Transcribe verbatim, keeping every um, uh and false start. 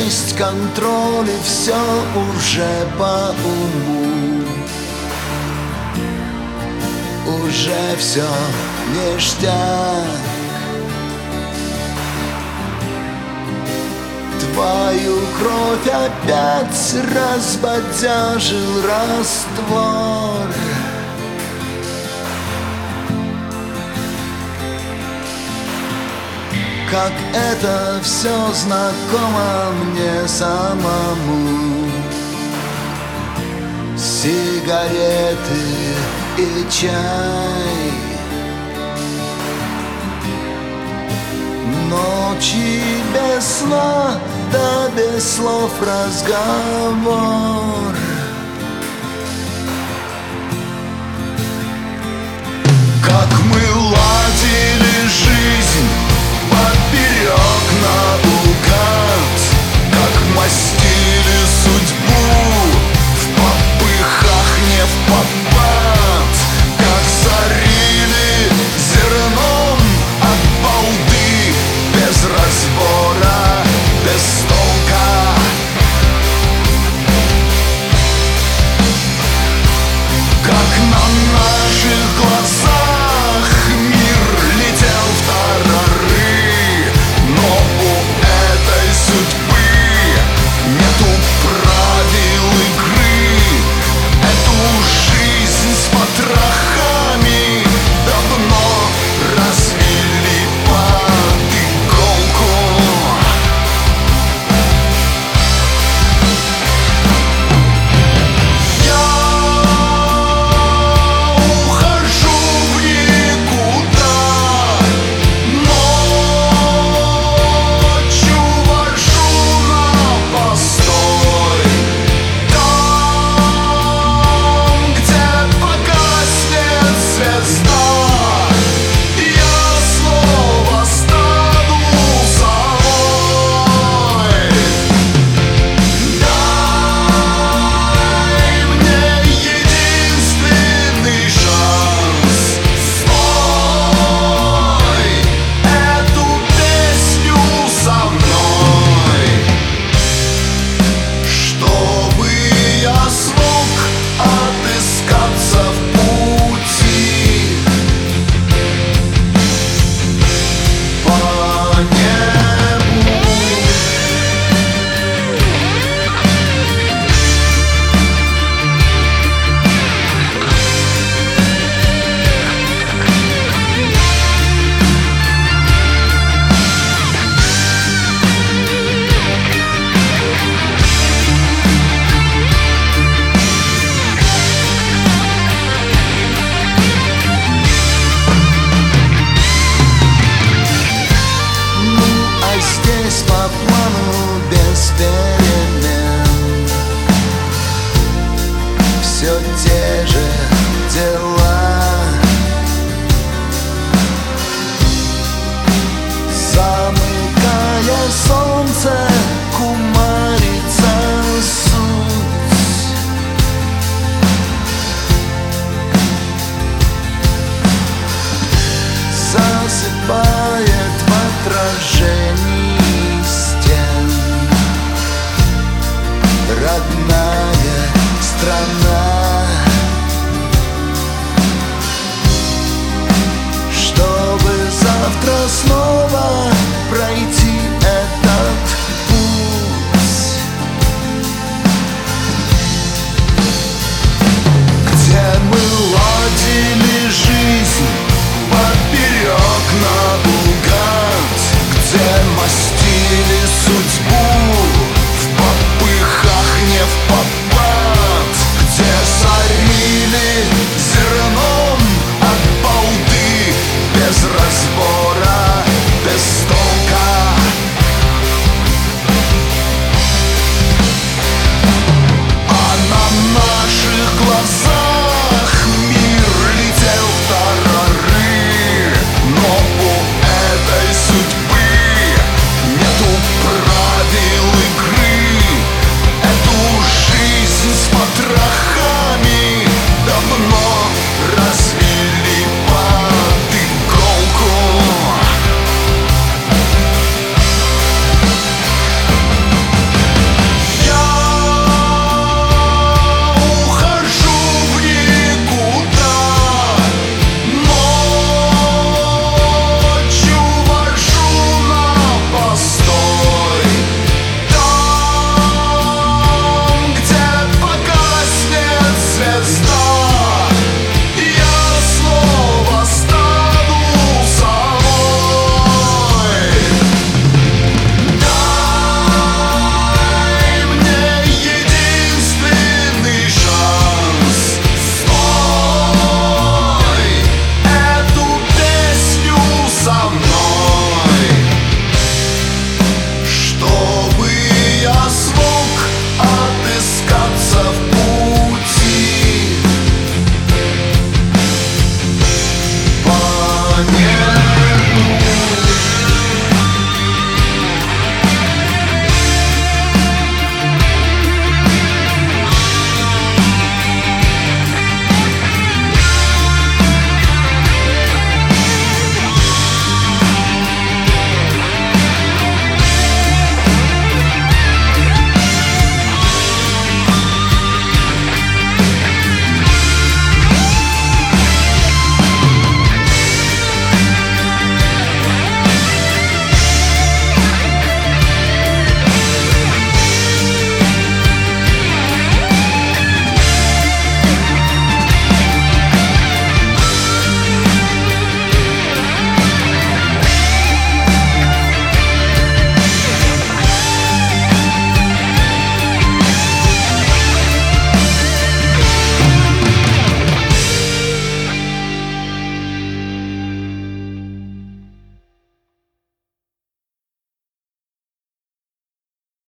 есть контроль, и все уже по уму. Уже все ништяк. Твою кровь опять разбодяжил раствор. Как это все знакомо мне самому. Сигареты и чай, ночи без сна, да без слов разговор. Как мы ладили жизнь поперек наугад, как мастили судьбу в попыхах не в попад, как зарили зерном от балды без разбора, без толка. Как на наших глазах мир летел в тарары, но у этой судьбы нету правил игры. Эту жизнь с потрохами давно развели под иголку. Здесь по плану без перемен все те же дела. Замыкая солнце, кумарится суть. Засыпает в отражении стен родная страна.